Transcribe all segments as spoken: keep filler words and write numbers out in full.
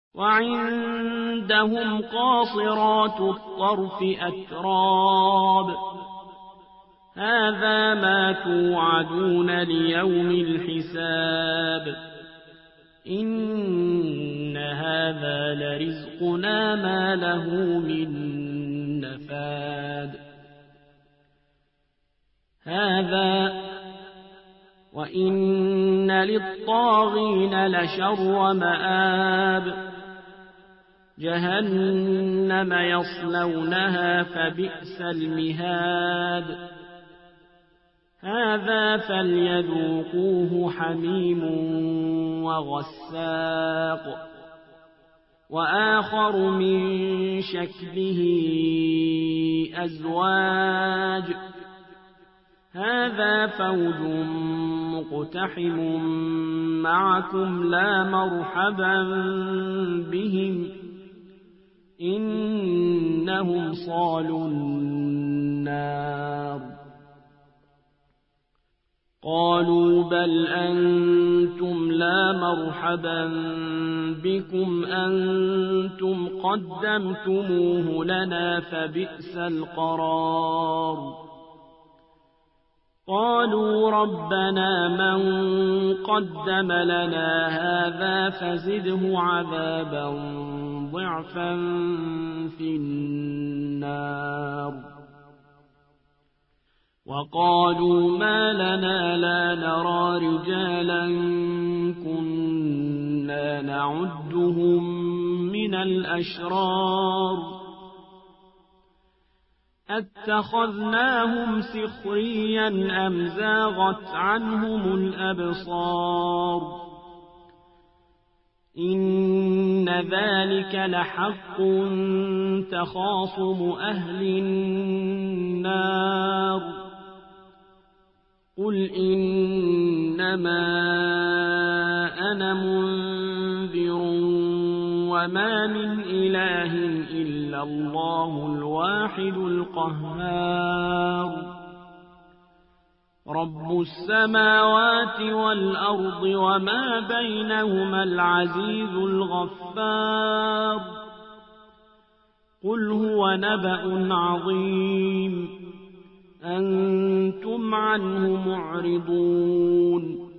وعندهم قاصرات الطرف أتراب هذا ما توعدون ليوم الحساب إن هذا لرزقنا ما له من نفاد هذا وإن للطاغين لشر مآب جهنم يصلونها فبئس المهاد هذا فليذوقوه حميم وغساق وآخر من شكله أزواج هذا فوج مقتحم معكم لا مرحبا بهم إنهم صالوا النار قالوا بل أنتم لا مرحبا بكم أنتم قدمتموه لنا فبئس القرار قالوا ربنا من قدم لنا هذا فزده عذابا ضعفا في النار وقالوا ما لنا لا نرى رجالا كنا نعدهم من الأشرار أتخذناهم سخريا أم زاغت عنهم الأبصار إن ذلك لحق تخاصم أهل النار قل إنما أنا منذر وما من إله إلا الله الواحد القهار رب السماوات والأرض وما بينهما العزيز الغفار قل هو نبأ عظيم أنتم عنه معرضون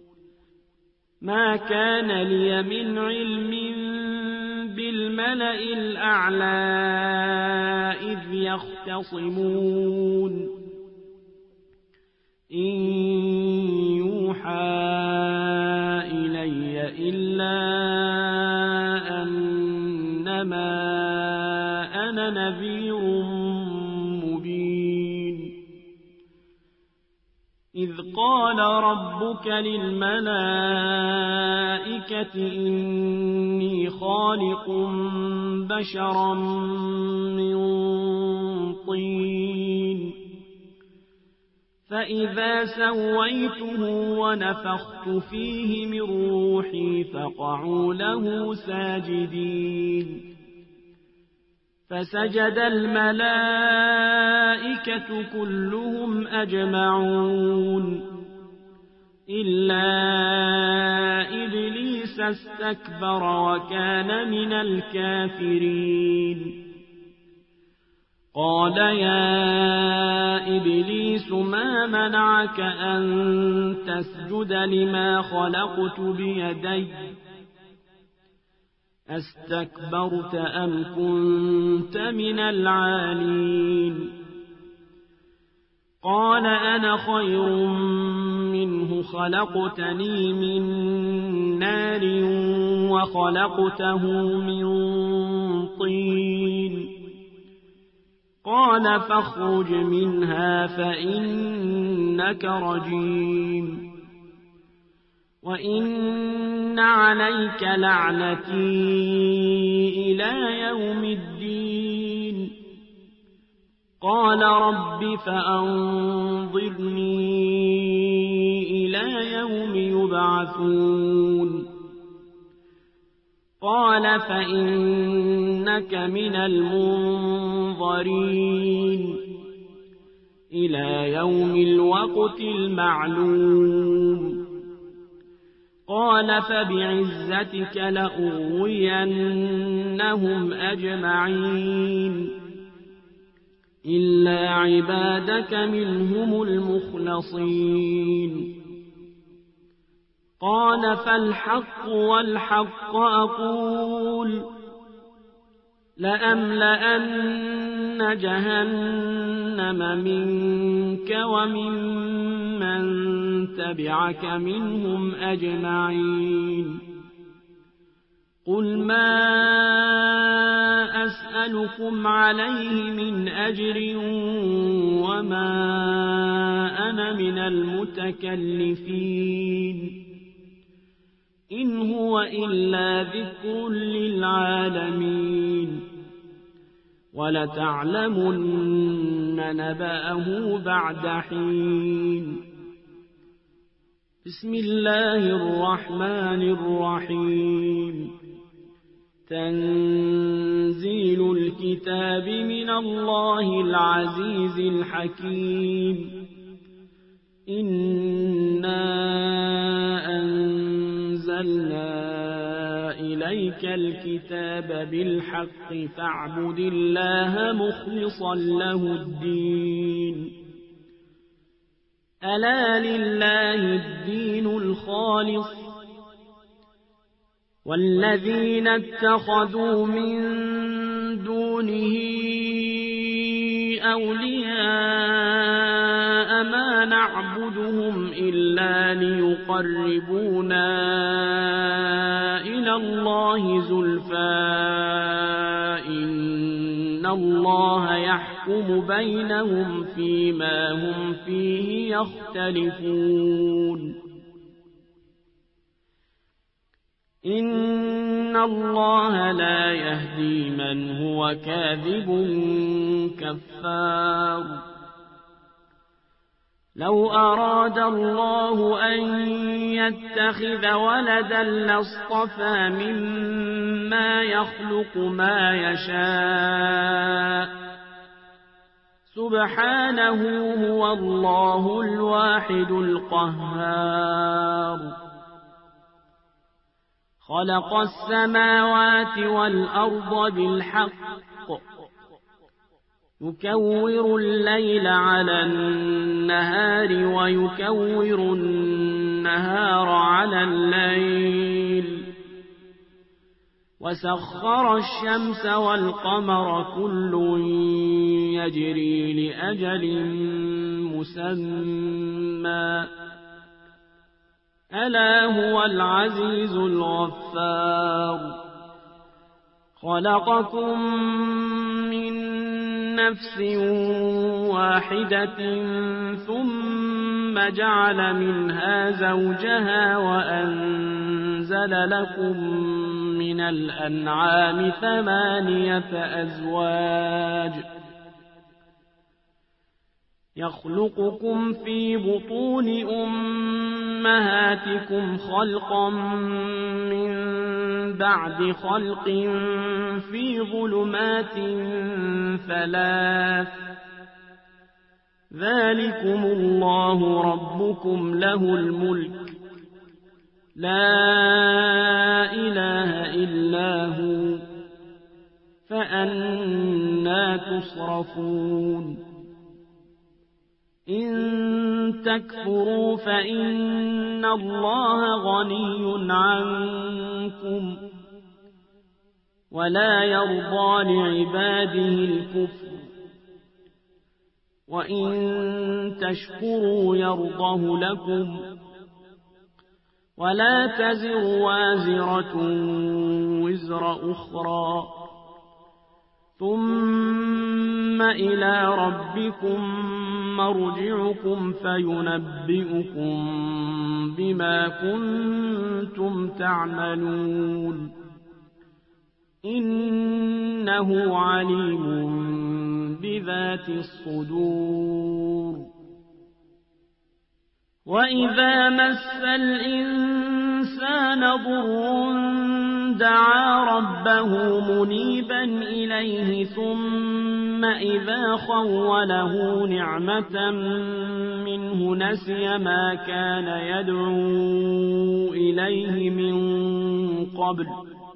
ما كان لي من علم بالملأ الأعلى إذ يختصمون إن يوحى إلي إلا أنما أنا نذير مبين إذ قال ربك للملائكة إني خالق بشرا من طين فإذا سويته ونفخت فيه من روحي فقعوا له ساجدين فسجد الملائكة كلهم أجمعون إلا إبليس استكبر وكان من الكافرين قال يا إبليس ما منعك أن تسجد لما خلقت بيدي أستكبرت أم كنت من العالين قال أنا خير منه خلقتني من نار وخلقته من طين قال فاخرج منها فإنك رجيم وإن عليك لعنتي إلى يوم الدين قال رب فأنظرني إلى يوم يبعثون قال فإنك من المنظرين إلى يوم الوقت المعلوم قال فبعزتك لأغوينهم أجمعين إلا عبادك منهم المخلصين قال فالحق والحق أقول لأملأن جهنم منك وممن تبعك منهم أجمعين قل ما أسألكم عليه من أجر وما أنا من المتكلفين إن هو إلا ذكر للعالمين ولتعلمن نبأه بعد حين بسم الله الرحمن الرحيم تنزيل الكتاب من الله العزيز الحكيم إنا أنزلنا إليك الكتاب بالحق فاعبد الله مخلصا له الدين ألا لله الدين الخالص والذين اتخذوا من دونه أولياء ما نعبدهم إلا ليقربونا إلى الله زلفى إن الله يحكم بينهم فيما هم فيه يختلفون إن الله لا يهدي من هو كاذب كفار لو أراد الله أن يتخذ ولدا لاصطفى مما يخلق ما يشاء سبحانه هو الله الواحد القهار خلق السماوات والأرض بالحق يكور الليل على النهار ويكور النهار على الليل وسخر الشمس والقمر كل يجري لأجل مسمى ألا هو العزيز الغفار خلقكم من نفس واحدة ثم جعل منها زوجها وأنزل لكم من الأنعام ثمانية أزواج يخلقكم في بطون أمهاتكم خلقا من بعد خلق في ظلمات ثلاث ذلكم الله ربكم له الملك لا إله إلا هو فأنى تصرفون إن تكفروا فإن الله غني عنكم ولا يرضى لعباده الكفر وإن تشكروا يرضه لكم ولا تزر وازرة وزر أخرى ثم إلى ربكم مرجعكم فينبئكم بما كنتم تعملون إنه عليم بذات الصدور وإذا مس الإنسان الإنسان ضر دعا ربه منيبا إليه ثم إذا خوله نعمة منه نسي ما كان يدعو إليه من قبل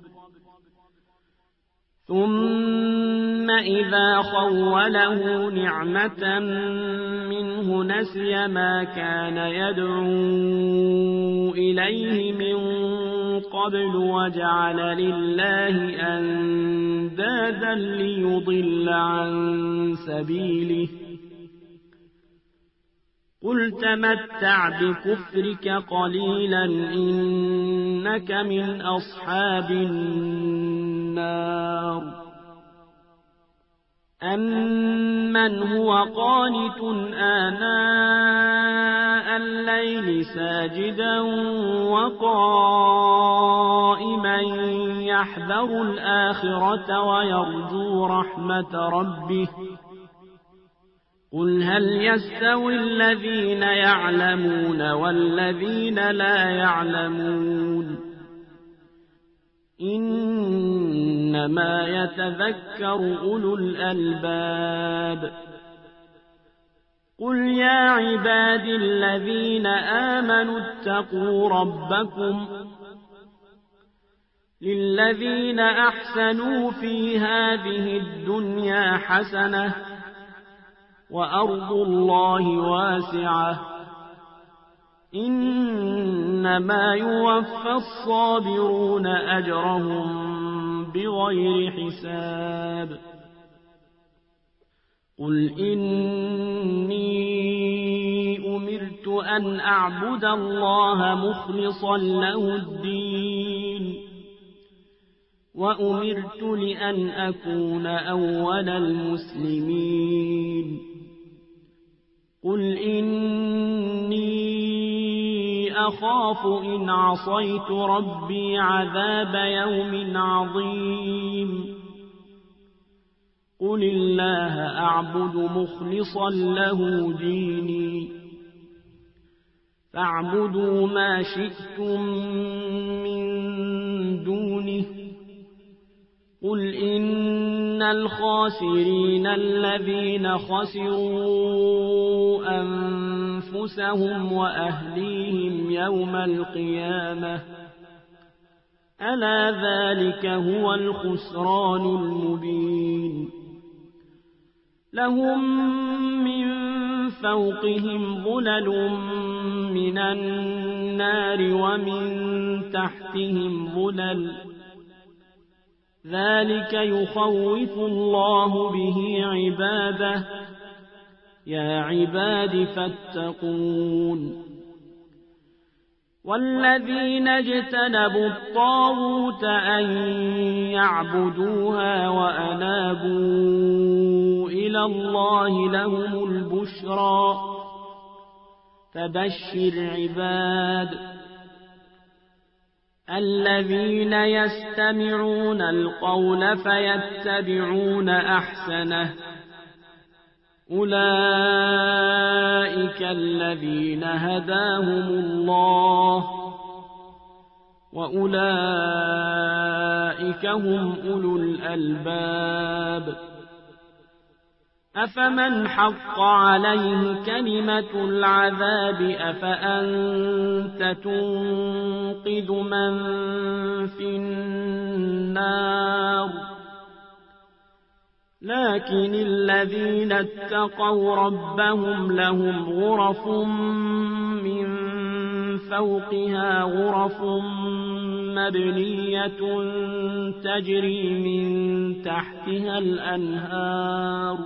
ثم إذا خوله نعمة منه نسي ما كان يدعو إليه من قبل وجعل لله أندادا ليضل عن سبيله قل تمتع بكفرك قليلا إنك من أصحاب النار أمن هو قانت آناء الليل ساجدا وقائما يحذر الآخرة ويرجو رحمة ربه قل هل يستوي الذين يعلمون والذين لا يعلمون إنما يتذكر أولو الألباب قل يا عبادي الذين آمنوا اتقوا ربكم للذين أحسنوا في هذه الدنيا حسنة وأرض الله واسعة إنما يوفى الصابرون أجرهم بغير حساب قل إني أمرت أن أعبد الله مخلصا له الدين وأمرت لأن أكون أول المسلمين قل إني أخاف إن عصيت ربي عذاب يوم عظيم قل الله أعبد مخلصا له ديني فاعبدوا ما شئتم من دونه قل إن الخاسرين الذين خسروا أنفسهم وأهليهم يوم القيامة ألا ذلك هو الخسران المبين لهم من فوقهم ظلل من النار ومن تحتهم ظلل ذلك يخوف الله به عباده يا عباد فاتقون والذين اجتنبوا الطاغوت أن يعبدوها وأنابوا إلى الله لهم البشرى فبشر عباد الذين يستمعون القول فيتبعون أحسنه أولئك الذين هداهم الله وأولئك هم أولو الألباب أفمن حق عليه كلمة العذاب أفأنت تنقذ من في النار لكن الذين اتقوا ربهم لهم غرف من فوقها غرف مبنية تجري من تحتها الأنهار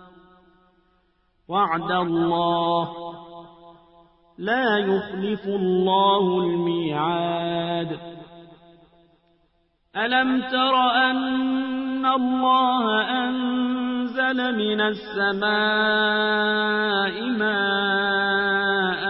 وعد الله لا يخلف الله الميعاد ألم تر أن الله أنزل من السماء ماء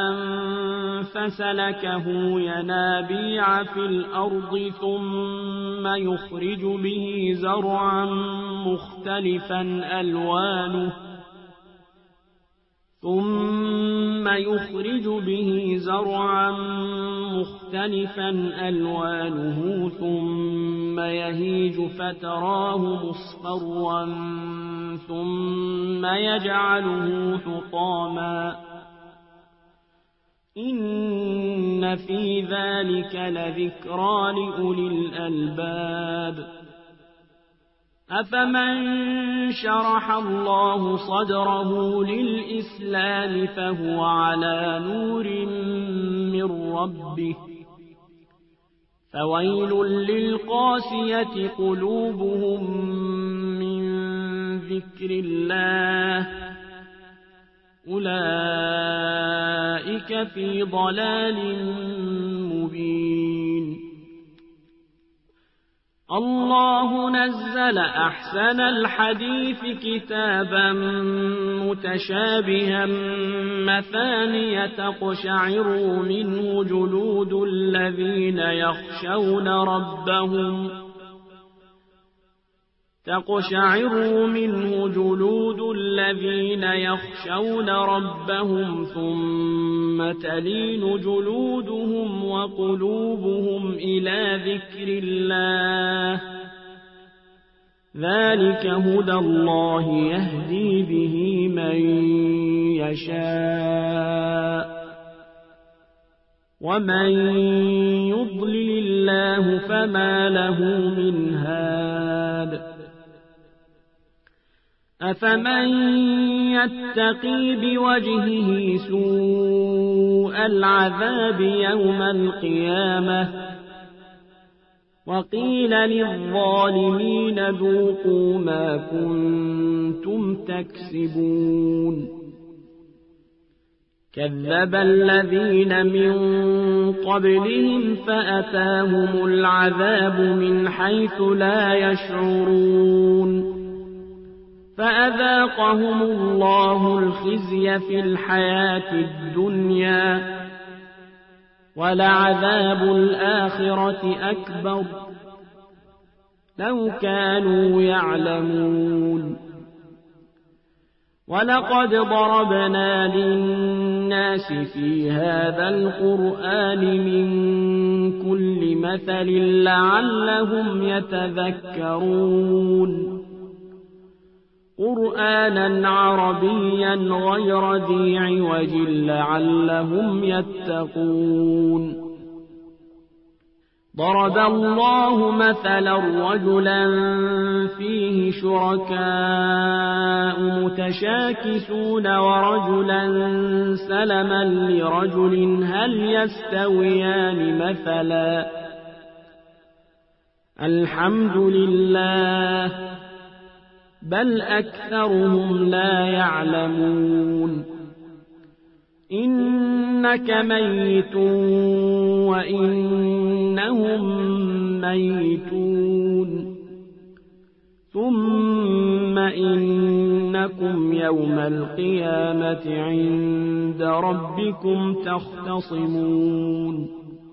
فسلكه ينابيع في الأرض ثم يخرج به زرعا مختلفا ألوانه ثم ثم يخرج به زرعا مختلفا ألوانه ثم يهيج فتراه مصفرا ثم يجعله حطاما إن في ذلك لذكرى لأولي الألباب أفمن شرح الله صدره للإسلام فهو على نور من ربه فويل للقاسية قلوبهم من ذكر الله أولئك في ضلال مبين الله نزل أحسن الحديث كتابا متشابها مثانية تقشعر منه جلود الذين يخشون ربهم تقشعر منه جلود الذين يخشون ربهم ثم تلين جلودهم وقلوبهم إلى ذكر الله ذلك هدى الله يهدي به من يشاء ومن يضلل الله فما له من هاد أفمن يتقي بوجهه سوء العذاب يوم القيامة وقيل للظالمين ذوقوا ما كنتم تكسبون كذب الذين من قبلهم فأتاهم العذاب من حيث لا يشعرون فأذاقهم الله الخزي في الحياة الدنيا ولعذاب الآخرة أكبر لو كانوا يعلمون ولقد ضربنا للناس في هذا القرآن من كل مثل لعلهم يتذكرون قرآنا عربيا غير ذي عوج لعلهم يتقون ضرب الله مثلا رجلا فيه شركاء متشاكسون ورجلا سلما لرجل هل يستويان مثلا الحمد لله بل أكثرهم لا يعلمون إنك ميت وإنهم ميتون ثم إنكم يوم القيامة عند ربكم تختصمون